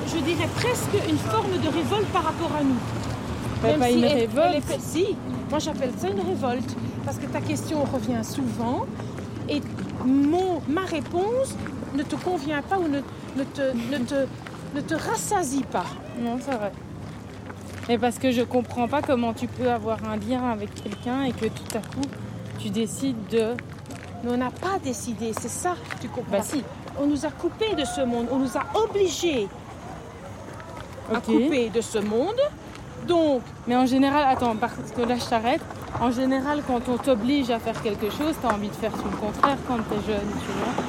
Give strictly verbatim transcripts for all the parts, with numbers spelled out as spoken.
je dirais presque une forme de révolte par rapport à nous. Bah, pas si une elle- révolte. elle est- Si, moi j'appelle ça une révolte. Parce que ta question revient souvent et mon, ma réponse ne te convient pas ou ne, ne, te, ne, te, ne te rassasie pas. Non, c'est vrai. Et parce que je comprends pas comment tu peux avoir un lien avec quelqu'un et que tout à coup, tu décides de... Mais on n'a pas décidé, c'est ça, tu comprends? Bah si. On nous a coupés de ce monde, on nous a obligés à Ok. couper de ce monde. Donc, Mais en général, attends, parce que là je t'arrête. En général, quand on t'oblige à faire quelque chose, t'as envie de faire tout le contraire quand t'es jeune, tu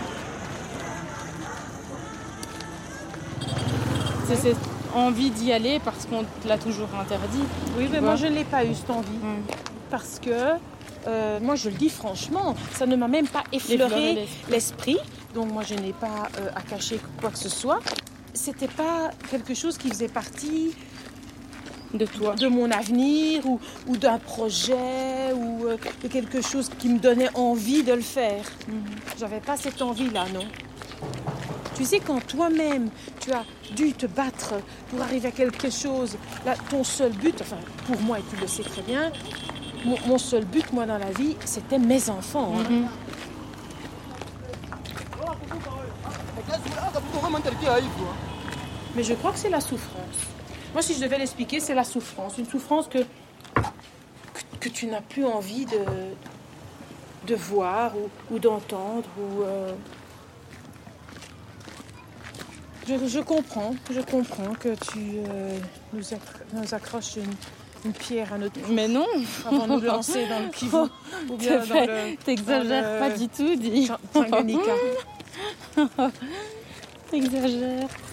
vois. C'est cette envie d'y aller parce qu'on te l'a toujours interdit. oui, mais vois. moi je ne l'ai pas eu cette envie. Hum. Parce que, euh, moi je le dis franchement, ça ne m'a même pas effleuré Effleuré l'esprit. l'esprit. Donc moi je n'ai pas euh, à cacher quoi que ce soit. C'était pas quelque chose qui faisait partie De toi. de mon avenir ou, ou d'un projet ou euh, de quelque chose qui me donnait envie de le faire. Mm-hmm. J'avais pas cette envie-là, non. Tu sais, quand toi-même, tu as dû te battre pour arriver à quelque chose, là, ton seul but, enfin, pour moi, et tu le sais très bien, mon, mon seul but, moi, dans la vie, c'était mes enfants. Hein. Mm-hmm. Mais je crois que c'est la souffrance. Moi, si je devais l'expliquer, c'est la souffrance. Une souffrance que, que, que tu n'as plus envie de, de voir ou, ou d'entendre. Ou, euh... je, je comprends, je comprends que tu euh, nous, accro- nous accroches une, une pierre à notre Mais non. avant de nous lancer dans le Kivu. Ou bien dans le... T'exagères dans le- pas du tout, dis. Tanganyika. T'exagères.